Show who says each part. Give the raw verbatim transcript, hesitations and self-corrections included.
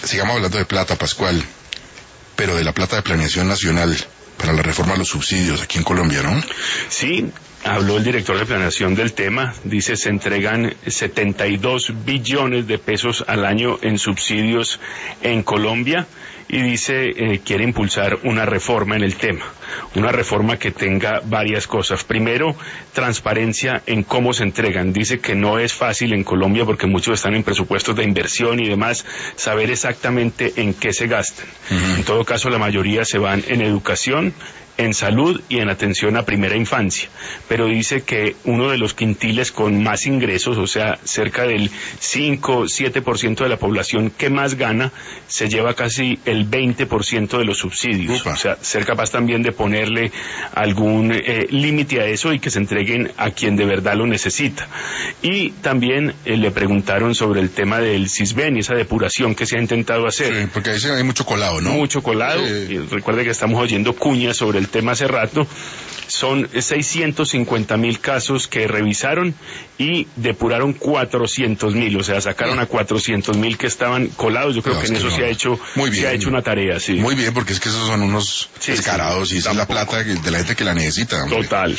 Speaker 1: sigamos hablando de plata, Pascual, pero de la plata de planeación nacional para la reforma de los subsidios aquí en Colombia, ¿no?
Speaker 2: Sí, habló el director de planeación del tema, dice se entregan setenta y dos billones de pesos al año en subsidios en Colombia y dice eh, quiere impulsar una reforma en el tema, una reforma que tenga varias cosas. Primero, transparencia en cómo se entregan. Dice que no es fácil en Colombia porque muchos están en presupuestos de inversión y demás, saber exactamente en qué se gastan. Uh-huh. En todo caso, la mayoría se van en educación, en salud y en atención a primera infancia, pero dice que uno de los quintiles con más ingresos, o sea, cerca del cinco, siete por ciento de la población que más gana, se lleva casi el veinte por ciento de los subsidios. Upa. O sea, ser capaz también de ponerle algún eh, límite a eso y que se entreguen a quien de verdad lo necesita. Y también eh, le preguntaron sobre el tema del Sisbén y esa depuración que se ha intentado hacer.
Speaker 1: Sí, porque ahí hay mucho colado, ¿no?
Speaker 2: Mucho colado. Eh... Y recuerde que estamos oyendo cuñas sobre el tema hace rato. Son seiscientos cincuenta mil casos que revisaron y depuraron cuatrocientos mil, o sea, sacaron a cuatrocientos mil que estaban colados. Yo creo no, que en eso no. se ha hecho Muy bien. se ha hecho una tarea, sí.
Speaker 1: Muy bien, porque es que esos son unos sí, descarados sí, y esa es la plata de la gente que la necesita. Hombre.
Speaker 2: Total.